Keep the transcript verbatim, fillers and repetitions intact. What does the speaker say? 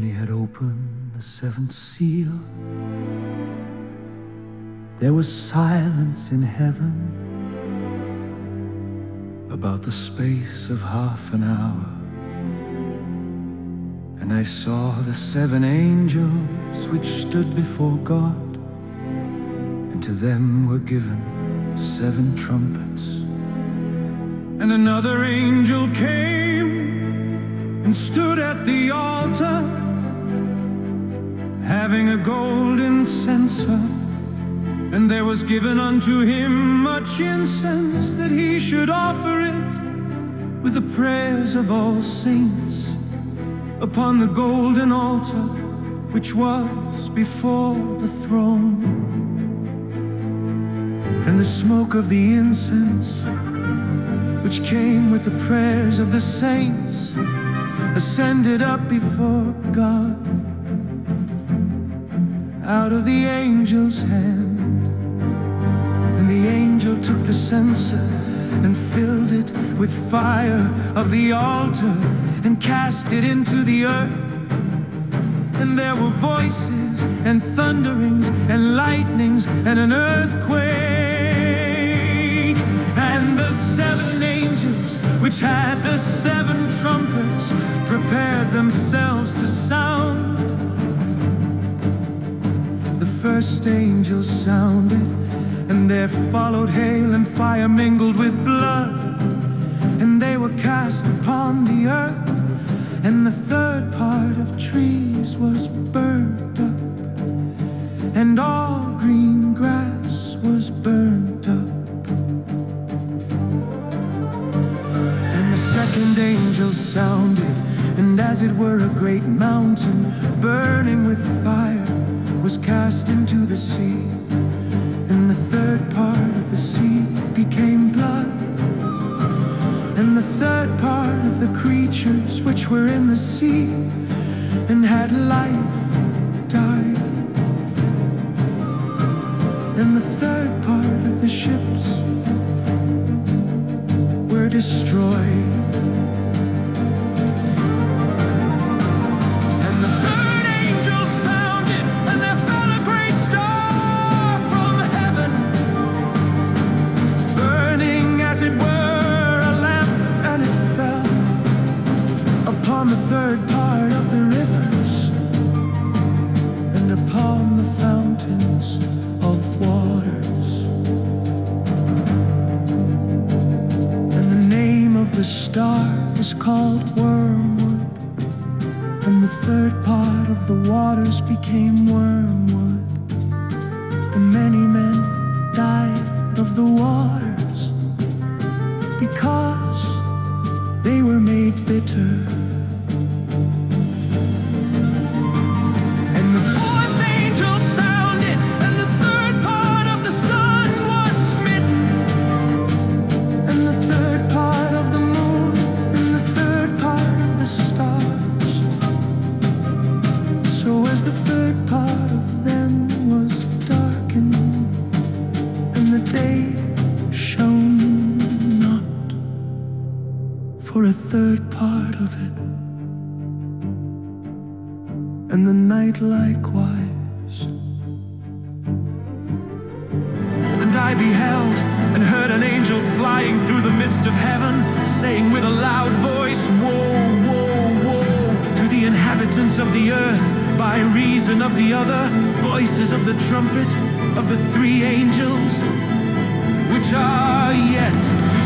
he had opened the seventh seal, there was silence in heaven about the space of half an hour. And I saw the seven angels which stood before God, and to them were given seven trumpets. And another angel came and stood at the altar, having a golden censer. And there was given unto him much incense, that he should offer it with the prayers of all saints upon the golden altar which was before the throne. And the smoke of the incense, which came with the prayers of the saints, ascended up before God out of the angel's hand. And the angel took the censer and filled it with fire of the altar and cast it into the earth. And there were voices and thunderings and lightnings and an earthquake. And the seven angels which had the seven trumpets prepared themselves to sound. The first angel sounded, and there followed hail and fire mingled with blood, and they were cast upon the earth. And the third part of trees was burnt up, and all green grass was burnt up. And the second angel sounded, and as it were a great mountain burning with fire was cast into the sea. And the third part of the sea became blood, and the third part of the creatures which were in the sea and had life died. And the third part of the ships were destroyed. The third part of the rivers and upon the fountains of waters. And the name of the star is called Wormwood, and the third part of the waters became wormwood. And many men died of the waters because they were made bitter. For a third part of it, and the night likewise. And I beheld and heard an angel flying through the midst of heaven, saying with a loud voice, Woe, woe, woe to the inhabitants of the earth, by reason of the other voices of the trumpet of the three angels which are yet to